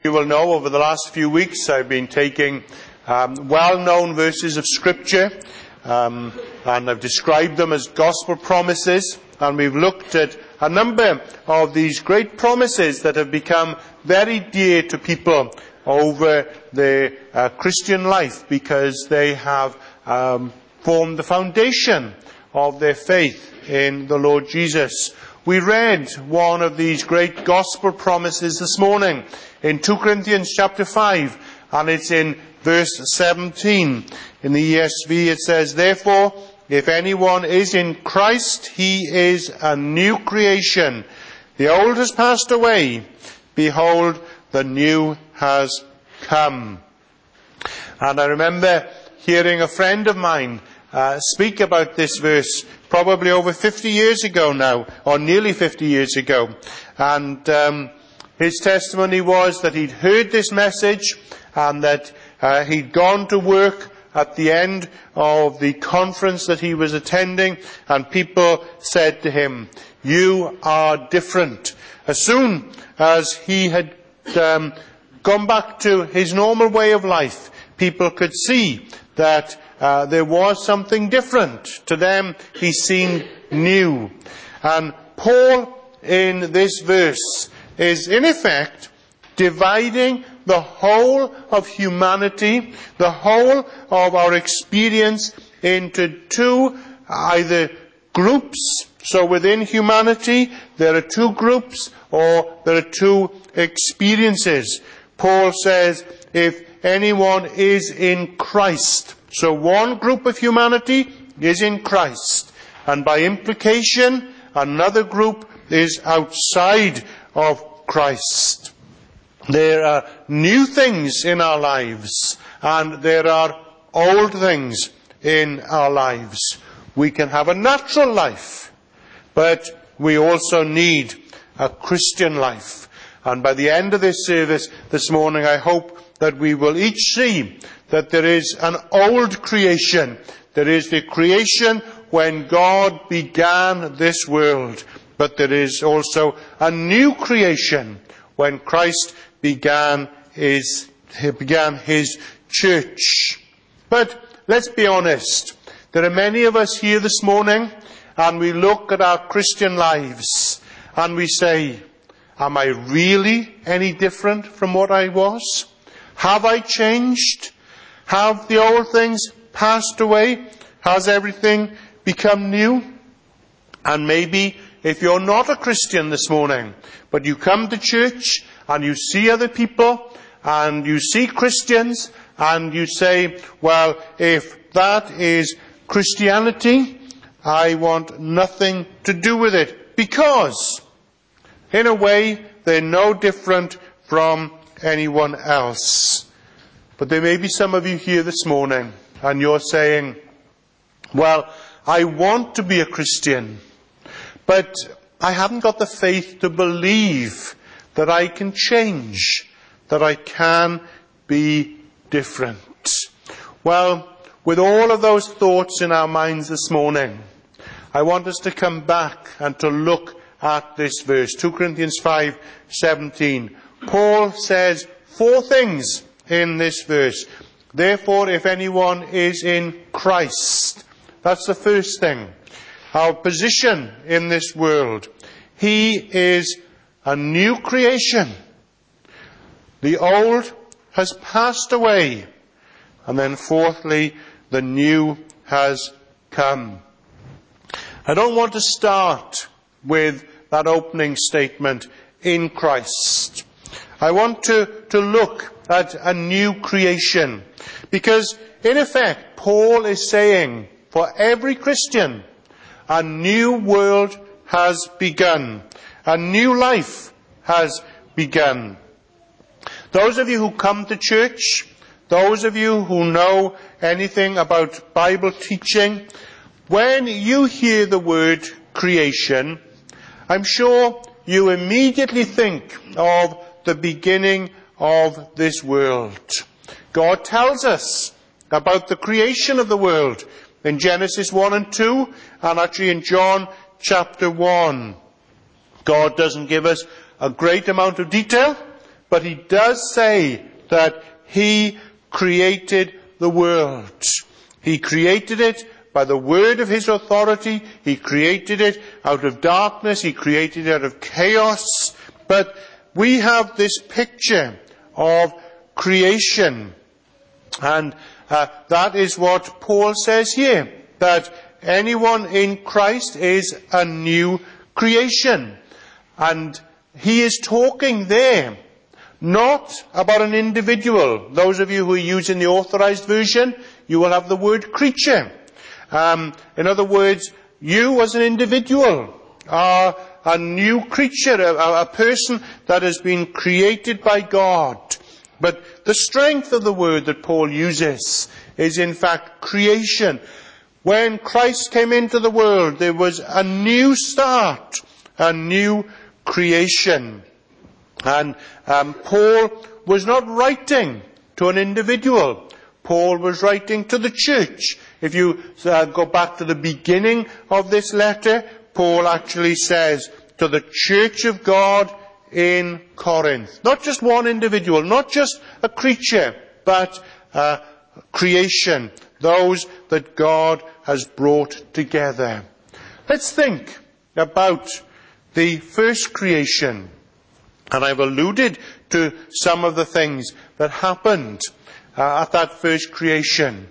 you will know, over the last few weeks I've been taking well-known verses of Scripture and I've described them as gospel promises, and we've looked at a number of these great promises that have become very dear to people over their Christian life because they have formed the foundation of their faith in the Lord Jesus. We read one of these great gospel promises this morning in 2 Corinthians chapter 5, and it's in verse 17. In the ESV it says, "Therefore, if anyone is in Christ, he is a new creation. The old has passed away. Behold, the new has come." And I remember hearing a friend of mine speak about this verse probably over 50 years ago now, or nearly 50 years ago. And his testimony was that he'd heard this message and that he'd gone to work at the end of the conference that he was attending, and people said to him, "You are different." As soon as he had gone back to his normal way of life, people could see that there was something different. To them, he seemed new. And Paul, in this verse, is in effect dividing the whole of humanity, the whole of our experience, into two either groups. So within humanity, there are two groups, or there are two experiences. Paul says, if anyone is in Christ. So one group of humanity is in Christ, and by implication, another group is outside of Christ. There are new things in our lives, and there are old things in our lives. We can have a natural life, but we also need a Christian life. And by the end of this service this morning, I hope that we will each see that there is an old creation. There is the creation when God began this world. But there is also a new creation when Christ began his church. But let's be honest. There are many of us here this morning, and we look at our Christian lives and we say, am I really any different from what I was? Have I changed? Have the old things passed away? Has everything become new? And maybe if you're not a Christian this morning, but you come to church and you see other people and you see Christians and you say, well, if that is Christianity, I want nothing to do with it. Because, in a way, they're no different from anyone else. But there may be some of you here this morning and you're saying, well, I want to be a Christian, but I haven't got the faith to believe that I can change, that I can be different. Well, with all of those thoughts in our minds this morning, I want us to come back and to look at this verse, 2 Corinthians 5:17. Paul says 4 things in this verse. Therefore, if anyone is in Christ, that's the first thing. Our position in this world. He is a new creation. The old has passed away. And then fourthly, the new has come. I don't want to start with that opening statement, in Christ. I want to look at a new creation. Because, in effect, Paul is saying, for every Christian, a new world has begun. A new life has begun. Those of you who come to church, those of you who know anything about Bible teaching, when you hear the word creation, I'm sure you immediately think of the beginning of this world. God tells us about the creation of the world in Genesis 1 and 2, and actually in John chapter 1. God doesn't give us a great amount of detail, but he does say that he created the world. He created it by the word of his authority. He created it out of darkness. He created it out of chaos. But we have this picture of creation. And that is what Paul says here, that anyone in Christ is a new creation. And he is talking there not about an individual. Those of you who are using the authorized version, you will have the word creature. In other words, you as an individual are a new creature, a person that has been created by God. But the strength of the word that Paul uses is in fact creation. When Christ came into the world, there was a new start, a new creation. And Paul was not writing to an individual. Paul was writing to the church. If you go back to the beginning of this letter, Paul actually says to the church of God in Corinth. Not just one individual, not just a creature, but creation. Those that God has brought together. Let's think about the first creation. And I've alluded to some of the things that happened at that first creation.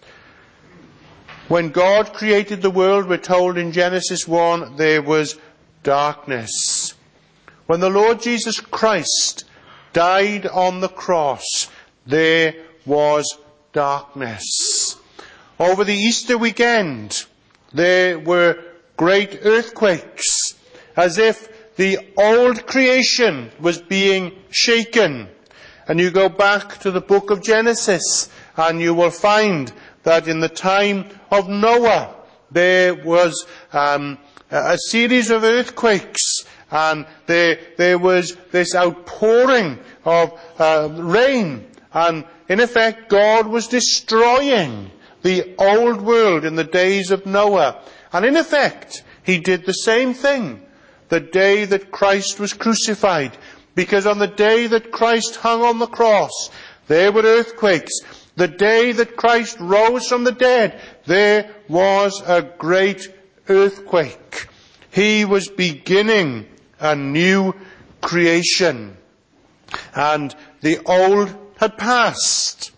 When God created the world, we're told in Genesis 1, there was darkness. When the Lord Jesus Christ died on the cross, there was darkness. Over the Easter weekend, there were great earthquakes, as if the old creation was being shaken. And you go back to the book of Genesis, and you will find that in the time of Noah, there was a series of earthquakes, and there was this outpouring of rain, and in effect God was destroying the old world in the days of Noah. And in effect, he did the same thing the day that Christ was crucified. Because on the day that Christ hung on the cross, there were earthquakes. The day that Christ rose from the dead, there was a great earthquake. He was beginning a new creation. And the old had passed.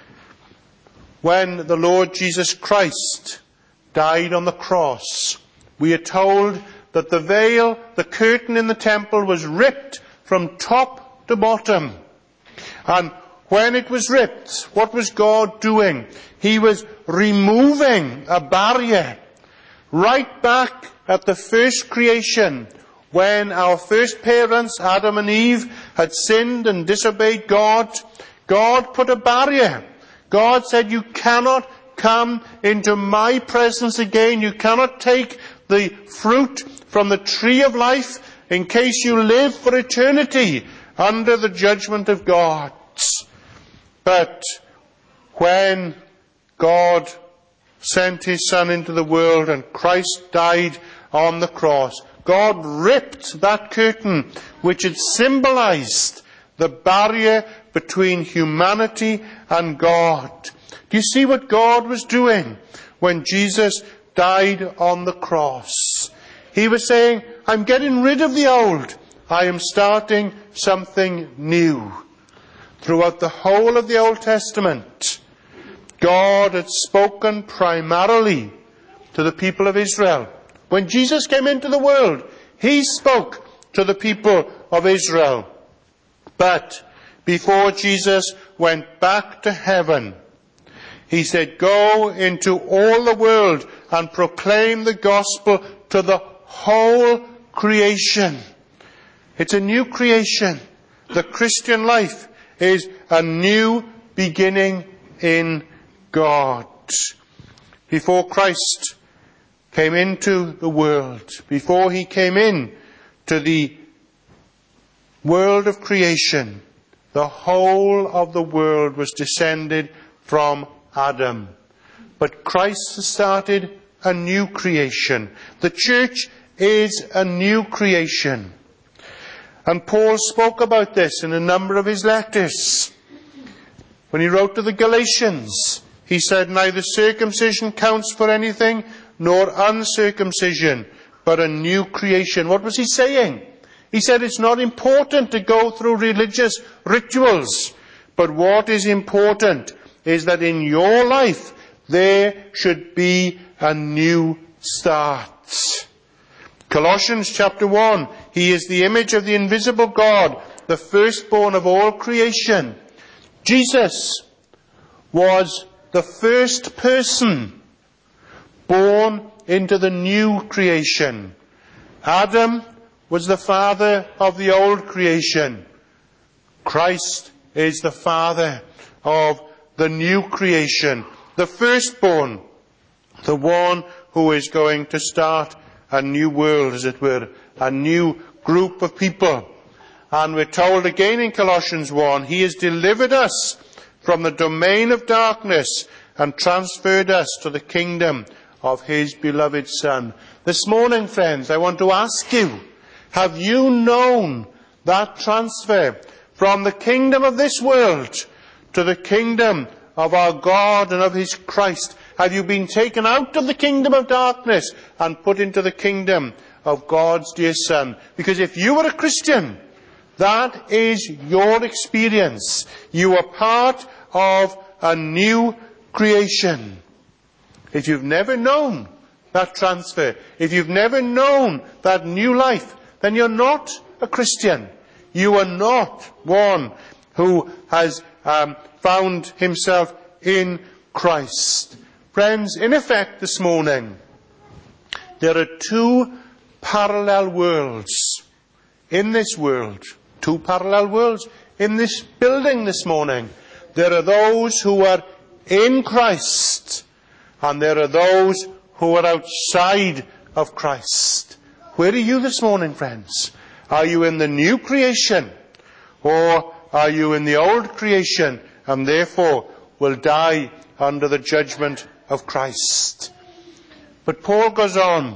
When the Lord Jesus Christ died on the cross, we are told that the veil, the curtain in the temple, was ripped from top to bottom. And when it was ripped, what was God doing? He was removing a barrier. Right back at the first creation, when our first parents, Adam and Eve, had sinned and disobeyed God, God put a barrier. God said, you cannot come into my presence again. You cannot take the fruit from the tree of life in case you live for eternity under the judgment of God. But when God sent his Son into the world and Christ died on the cross, God ripped that curtain which had symbolized the barrier between humanity and God. Do you see what God was doing when Jesus died on the cross? He was saying, I'm getting rid of the old. I am starting something new. Throughout the whole of the Old Testament, God had spoken primarily to the people of Israel. When Jesus came into the world, he spoke to the people of Israel. But before Jesus went back to heaven, he said, go into all the world and proclaim the gospel to the whole creation. It's a new creation. The Christian life is a new beginning in God. Before Christ came into the world, before he came in to the world of creation, the whole of the world was descended from Adam. But Christ has started a new creation. The church is a new creation. And Paul spoke about this in a number of his letters. When he wrote to the Galatians, he said, neither circumcision counts for anything, nor uncircumcision, but a new creation. What was he saying? He said it's not important to go through religious rituals, but what is important is that in your life there should be a new start. Colossians chapter 1, he is the image of the invisible God, the firstborn of all creation. Jesus was the first person born into the new creation. Adam was the father of the old creation. Christ is the father of the new creation, the firstborn, the one who is going to start a new world, as it were, a new group of people. And we're told again in Colossians 1, he has delivered us from the domain of darkness and transferred us to the kingdom of his beloved Son. This morning, friends, I want to ask you, have you known that transfer from the kingdom of this world to the kingdom of our God and of his Christ? Have you been taken out of the kingdom of darkness and put into the kingdom of God's dear Son? Because if you are a Christian, that is your experience. You are part of a new creation. If you've never known that transfer, if you've never known that new life, then you're not a Christian. You are not one who has found himself in Christ. Friends, in effect this morning, there are two parallel worlds in this world. Two parallel worlds in this building this morning. There are those who are in Christ, and there are those who are outside of Christ. Where are you this morning, friends? Are you in the new creation, or are you in the old creation, and therefore will die under the judgment of Christ? But Paul goes on.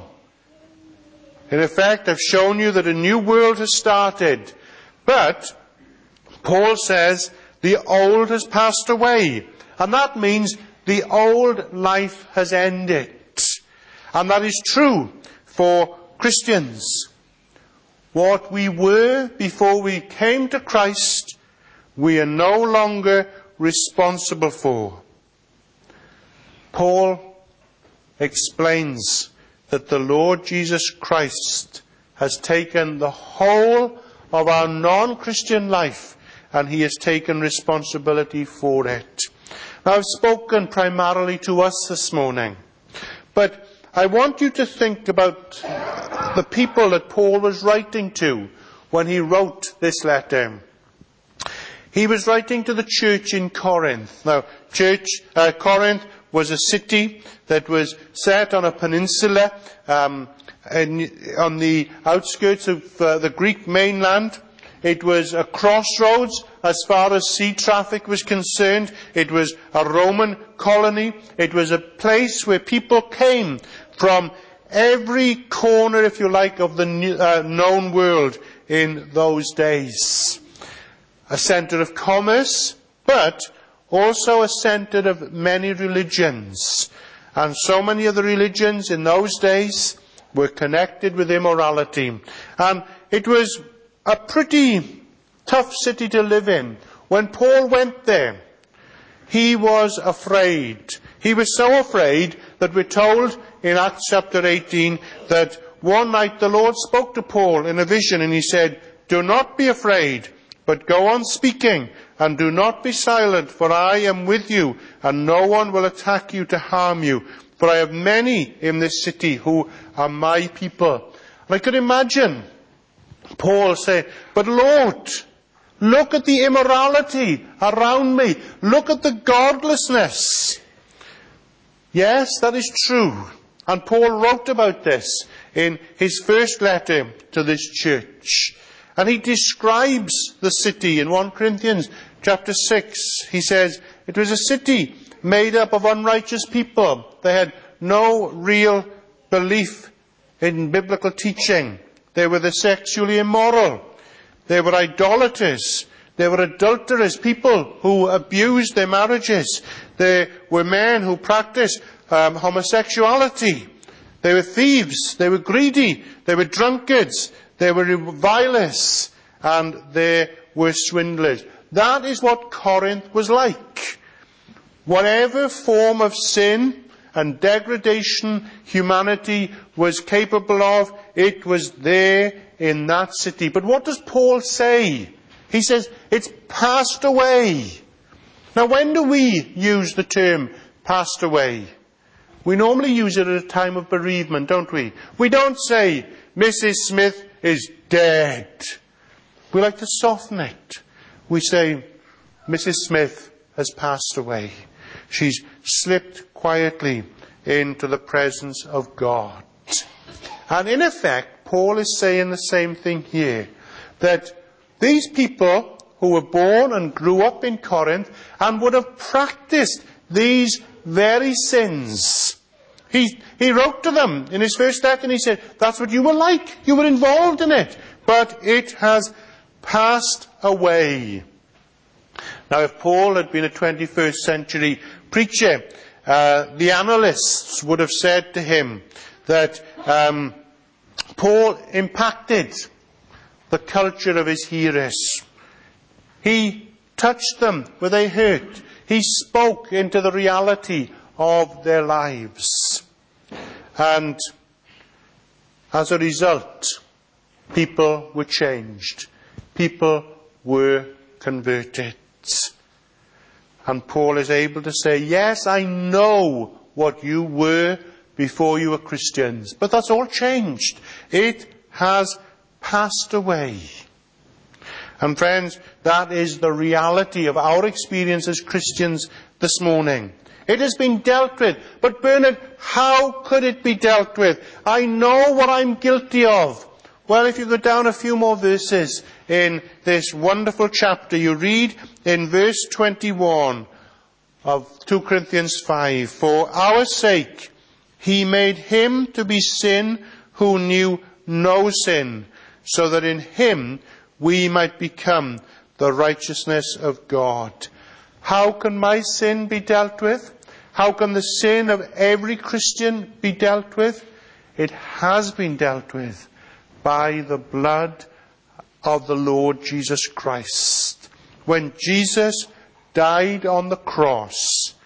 In effect, I've shown you that a new world has started. But Paul says the old has passed away. And that means the old life has ended. And that is true for Christians. What we were before we came to Christ, we are no longer responsible for. Paul explains that the Lord Jesus Christ has taken the whole of our non-Christian life and he has taken responsibility for it. Now, I've spoken primarily to us this morning, but I want you to think about the people that Paul was writing to when he wrote this letter. He was writing to the church in Corinth. Now, Corinth was a city that was set on a peninsula on the outskirts of the Greek mainland. It was a crossroads as far as sea traffic was concerned. It was a Roman colony. It was a place where people came from every corner, if you like, of the known world in those days. A centre of commerce, but also a centre of many religions. And so many of the religions in those days were connected with immorality. And it was a pretty tough city to live in. When Paul went there, he was afraid. He was so afraid that we're told in Acts chapter 18 that one night the Lord spoke to Paul in a vision and he said, "Do not be afraid, but go on speaking, and do not be silent, for I am with you, and no one will attack you to harm you. For I have many in this city who are my people." And I could imagine Paul saying, "But Lord, look at the immorality around me. Look at the godlessness." Yes, that is true. And Paul wrote about this in his first letter to this church. And he describes the city in 1 Corinthians chapter 6. He says, it was a city made up of unrighteous people. They had no real belief in biblical teaching. They were the sexually immoral. They were idolaters. They were adulterers, people who abused their marriages. They were men who practiced homosexuality. They were thieves. They were greedy. They were drunkards. They were revilers. And they were swindlers. That is what Corinth was like. Whatever form of sin and degradation humanity was capable of, it was there in that city. But what does Paul say? He says, it's passed away. Now, when do we use the term passed away? We normally use it at a time of bereavement, don't we? We don't say, Mrs. Smith is dead. We like to soften it. We say, Mrs. Smith has passed away. She's slipped quietly into the presence of God. And in effect, Paul is saying the same thing here. That these people who were born and grew up in Corinth and would have practiced these very sins. He wrote to them in his first letter and he said, that's what you were like. You were involved in it. But it has passed away. Now, if Paul had been a 21st century preacher, the analysts would have said to him that Paul impacted the culture of his hearers. He touched them where they hurt. He spoke into the reality of their lives. And as a result, people were changed. People were converted. And Paul is able to say, yes, I know what you were before you were Christians. But that's all changed. It has passed away. And friends, that is the reality of our experience as Christians this morning. It has been dealt with. But Bernard, how could it be dealt with? I know what I'm guilty of. Well, if you go down a few more verses in this wonderful chapter, you read in verse 21 of 2 Corinthians 5, for our sake he made him to be sin who knew no sin, so that in him we might become the righteousness of God. How can my sin be dealt with? How can the sin of every Christian be dealt with? It has been dealt with by the blood of the Lord Jesus Christ. When Jesus died on the cross,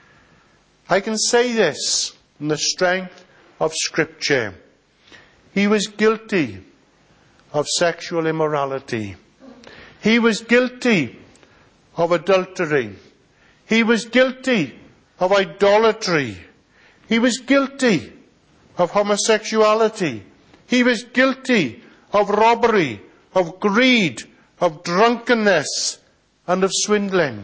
I can say this in the strength of Scripture. He was guilty of sexual immorality. He was guilty of adultery. He was guilty of idolatry. He was guilty of homosexuality. He was guilty of robbery, of greed, of drunkenness, and of swindling.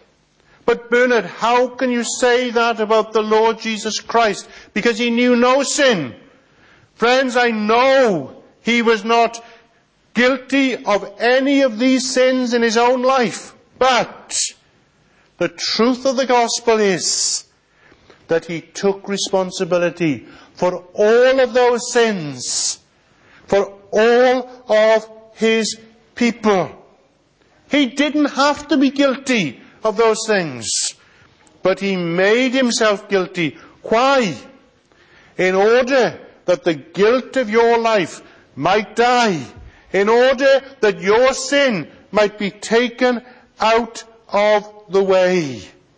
But Bernard, how can you say that about the Lord Jesus Christ? Because he knew no sin. Friends, I know he was not guilty of any of these sins in his own life. But the truth of the gospel is that he took responsibility for all of those sins, for all of his people. He didn't have to be guilty of those things, but he made himself guilty. Why? In order that the guilt of your life might die, in order that your sin might be taken out of the way.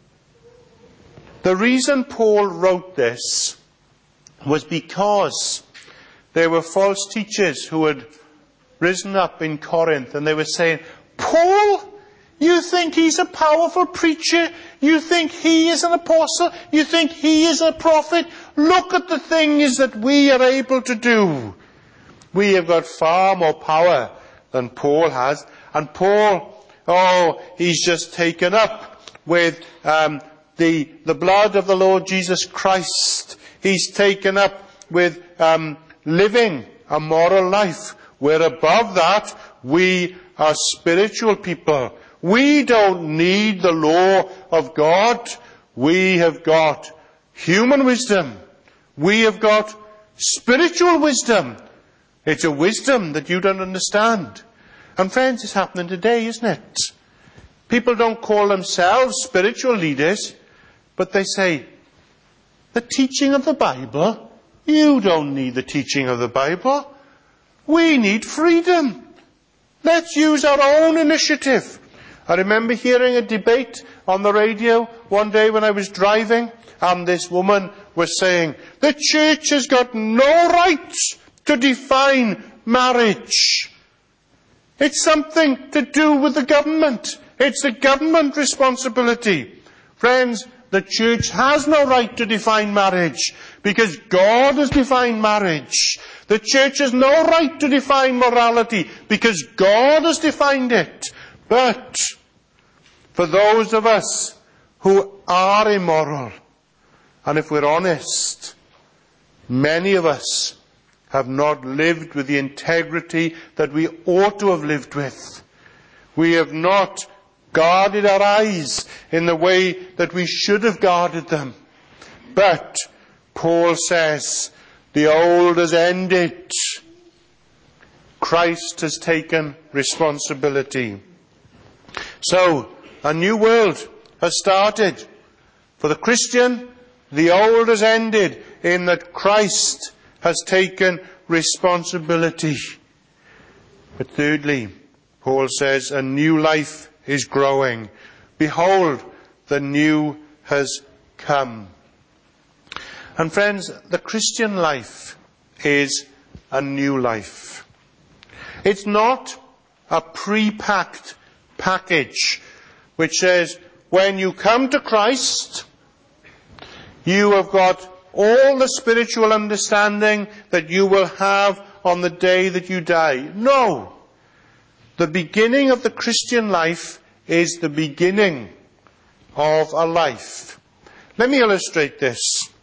The reason Paul wrote this was because there were false teachers who had risen up in Corinth and they were saying, Paul, you think he's a powerful preacher? You think he is an apostle? You think he is a prophet? Look at the things that we are able to do. We have got far more power than Paul has. And Paul, he's just taken up with the blood of the Lord Jesus Christ. He's taken up with living a moral life. We're above that. We are spiritual people. We don't need the law of God. We have got human wisdom. We have got spiritual wisdom. It's a wisdom that you don't understand. And friends, it's happening today, isn't it? People don't call themselves spiritual leaders, but they say, the teaching of the Bible? You don't need the teaching of the Bible. We need freedom. Let's use our own initiative. I remember hearing a debate on the radio one day when I was driving, and this woman was saying, the church has got no right to define marriage. It's something to do with the government. It's the government responsibility. Friends, the church has no right to define marriage because God has defined marriage. The church has no right to define morality because God has defined it. But for those of us who are immoral, and if we're honest, many of us have not lived with the integrity that we ought to have lived with. We have not guarded our eyes in the way that we should have guarded them. But Paul says, the old has ended. Christ has taken responsibility. So, a new world has started. For the Christian, the old has ended in that Christ has taken responsibility. But thirdly, Paul says, a new life is growing. Behold, the new has come. And friends, the Christian life is a new life. It's not a pre-packed package which says, when you come to Christ, you have got all the spiritual understanding that you will have on the day that you die. No. The beginning of the Christian life is the beginning of a life. Let me illustrate this.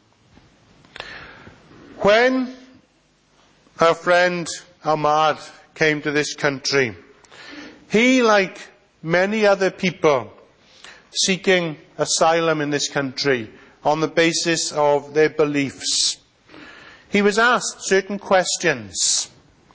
When our friend Ahmad came to this country, he, like many other people seeking asylum in this country on the basis of their beliefs, he was asked certain questions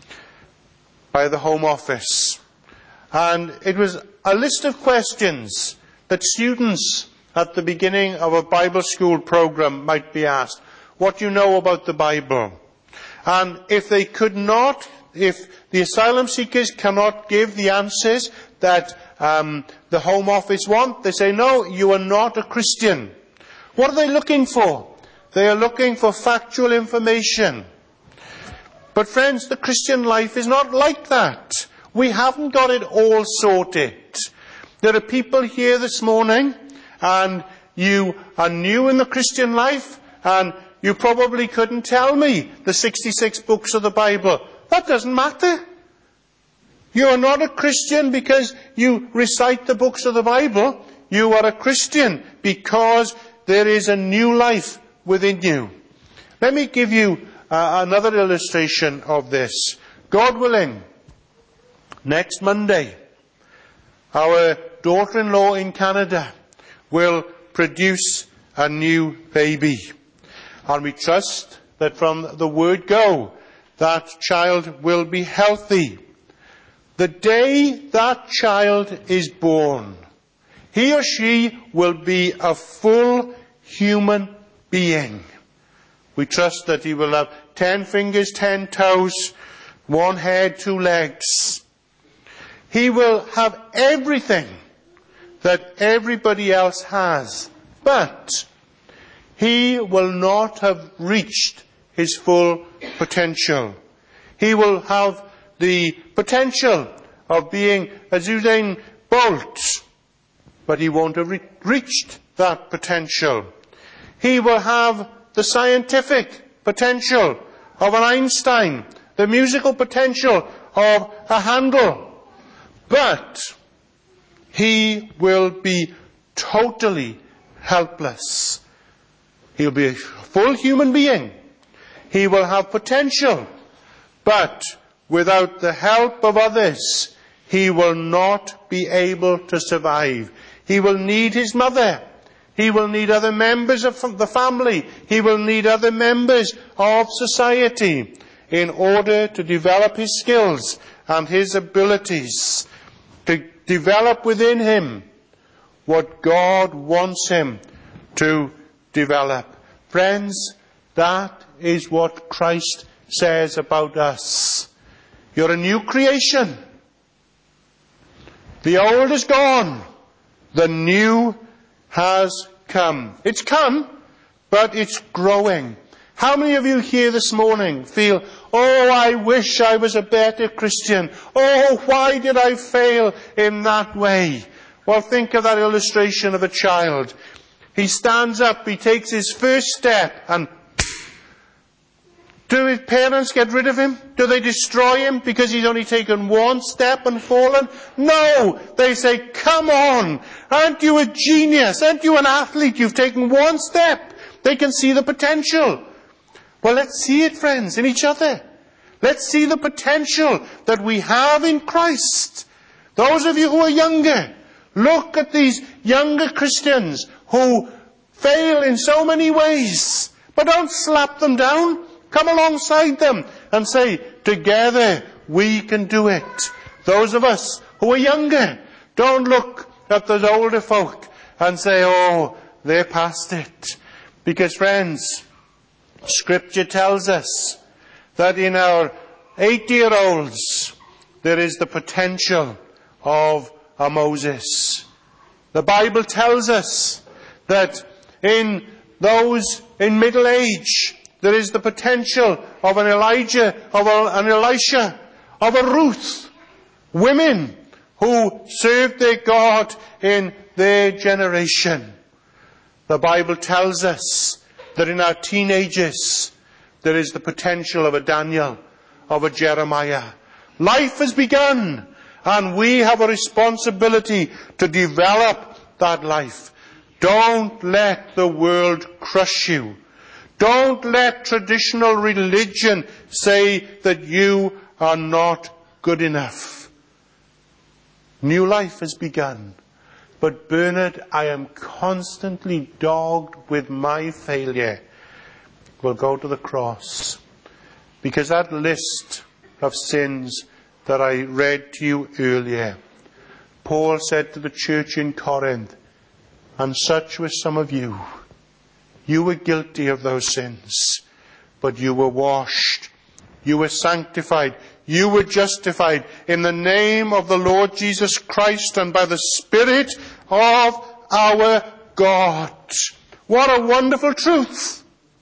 by the Home Office. And it was a list of questions that students at the beginning of a Bible school program might be asked. What do you know about the Bible? And if they could not, if the asylum seekers cannot give the answers that the Home Office want, they say, no, you are not a Christian. What are they looking for? They are looking for factual information. But friends, the Christian life is not like that. We haven't got it all sorted. There are people here this morning, and you are new in the Christian life, and you probably couldn't tell me the 66 books of the Bible. That doesn't matter. You are not a Christian because you recite the books of the Bible. You are a Christian because there is a new life within you. Let me give you another illustration of this. God willing, next Monday, our daughter-in-law in Canada will produce a new baby. And we trust that from the word go, that child will be healthy. The day that child is born, he or she will be a full human being. We trust that he will have 10 fingers, 10 toes, 1 head, 2 legs. He will have everything that everybody else has, but he will not have reached his full potential. He will have the potential of being a Usain Bolt, but he won't have reached that potential. He will have the scientific potential of an Einstein, the musical potential of a Handel, but he will be totally helpless. He'll be a full human being. He will have potential, but without the help of others, he will not be able to survive. He will need his mother. He will need other members of the family. He will need other members of society in order to develop his skills and his abilities to develop within him what God wants him to develop. Friends, that is what Christ says about us. You're a new creation. The old is gone. The new has come. It's come, but it's growing. How many of you here this morning feel, oh, I wish I was a better Christian. Oh, why did I fail in that way? Well, think of that illustration of a child. He stands up, he takes his first step, and do his parents get rid of him? Do they destroy him because he's only taken one step and fallen? No! They say, come on! Aren't you a genius? Aren't you an athlete? You've taken one step. They can see the potential. Well, let's see it, friends, in each other. Let's see the potential that we have in Christ. Those of you who are younger, look at these younger Christians who fail in so many ways. But don't slap them down. Come alongside them and say, together we can do it. Those of us who are younger, don't look at those older folk and say, oh, they're past it. Because friends, Scripture tells us that in our 8-year-olds there is the potential of a Moses. The Bible tells us that in those in middle age, there is the potential of an Elijah, of an Elisha, of a Ruth. Women who served their God in their generation. The Bible tells us that in our teenagers, there is the potential of a Daniel, of a Jeremiah. Life has begun, and we have a responsibility to develop that life. Don't let the world crush you. Don't let traditional religion say that you are not good enough. New life has begun. But Bernard, I am constantly dogged with my failure. We'll go to the cross. Because that list of sins that I read to you earlier, Paul said to the church in Corinth, and such were some of you. You were guilty of those sins, but you were washed. You were sanctified. You were justified in the name of the Lord Jesus Christ and by the Spirit of our God. What a wonderful truth.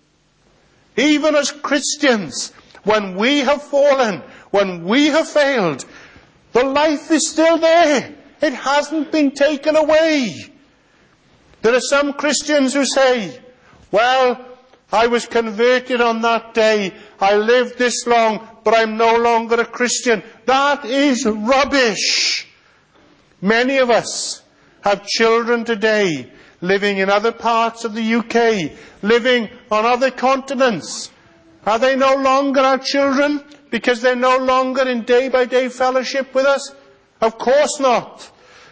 Even as Christians, when we have fallen, when we have failed, the life is still there. It hasn't been taken away. There are some Christians who say, well, I was converted on that day. I lived this long, but I'm no longer a Christian. That is rubbish. Many of us have children today living in other parts of the UK, living on other continents. Are they no longer our children because they're no longer in day-by-day fellowship with us? Of course not.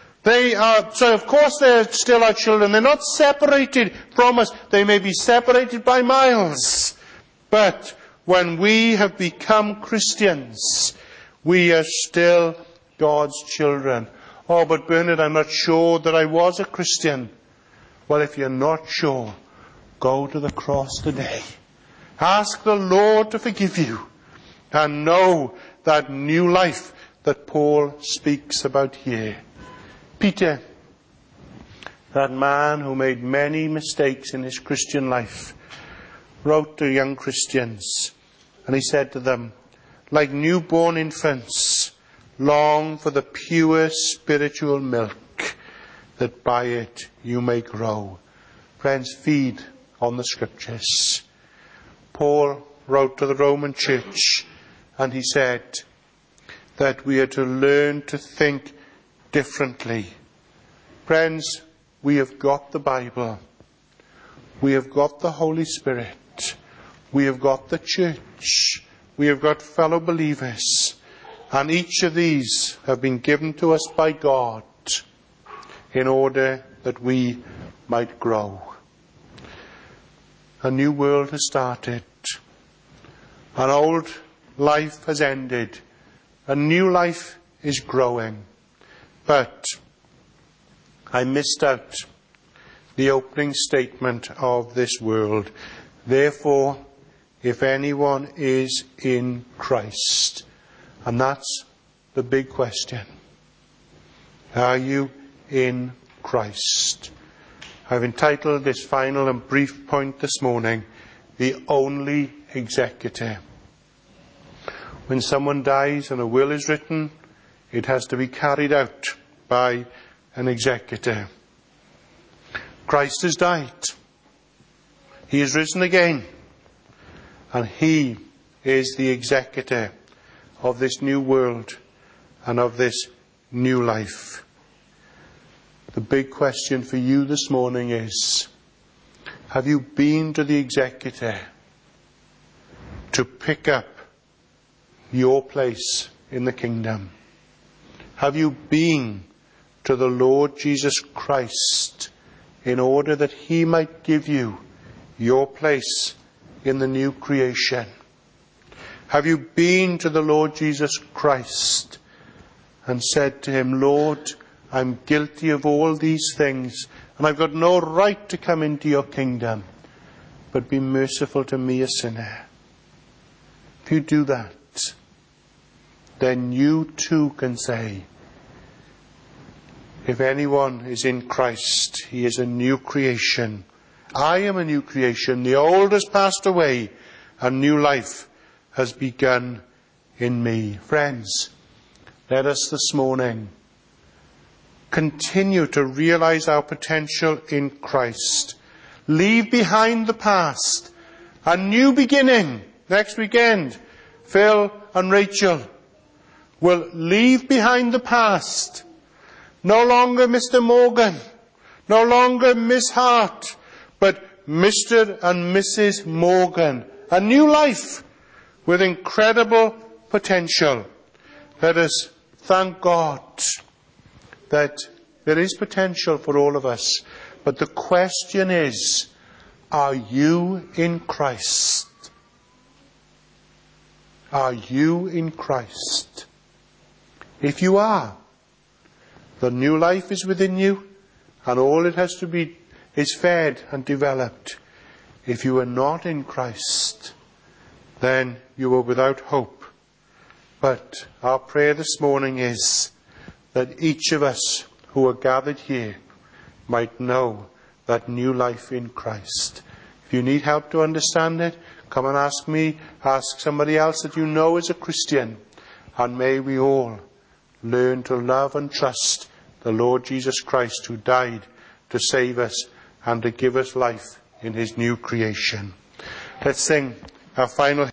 So of course they're still our children. They're not separated from us. They may be separated by miles. But when we have become Christians, we are still God's children. Oh, but Bernard, I'm not sure that I was a Christian. Well, if you're not sure, go to the cross today. Ask the Lord to forgive you. And know that new life that Paul speaks about here. Peter, that man who made many mistakes in his Christian life, wrote to young Christians, and he said to them, like newborn infants, long for the pure spiritual milk, that by it you may grow. Friends, feed on the Scriptures. Paul wrote to the Roman church, and he said that we are to learn to think differently. Friends, we have got the Bible. We have got the Holy Spirit. We have got the church. We have got fellow believers. And each of these have been given to us by God in order that we might grow. A new world has started. An old life has ended. a new life is growing. But I missed out the opening statement of this world. Therefore, if anyone is in Christ. And that's the big question. Are you in Christ? I've entitled this final and brief point this morning, The Only Executor. When someone dies and a will is written, it has to be carried out by an executor. Christ has died. He is risen again. And he is the executor of this new world and of this new life. The big question for you this morning is, have you been to the executor to pick up your place in the kingdom? Have you been to the Lord Jesus Christ in order that he might give you your place in the new creation? Have you been to the Lord Jesus Christ and said to him, Lord, I'm guilty of all these things and I've got no right to come into your kingdom, but be merciful to me, a sinner? If you do that, then you too can say, if anyone is in Christ, he is a new creation. I am a new creation. The old has passed away, and new life has begun in me. Friends, let us this morning continue to realize our potential in Christ. Leave behind the past. A new beginning. Next weekend, Phil and Rachel will leave behind the past. No longer Mr. Morgan, no longer Miss Hart, but Mr. and Mrs. Morgan. A new life with incredible potential. Let us thank God that there is potential for all of us. But the question is, are you in Christ? Are you in Christ? If you are, the new life is within you, and all it has to be is fed and developed. If you are not in Christ, then you are without hope. But our prayer this morning is that each of us who are gathered here might know that new life in Christ. If you need help to understand it, come and ask me, ask somebody else that you know is a Christian, and may we all learn to love and trust the Lord Jesus Christ, who died to save us and to give us life in his new creation. Let's sing our final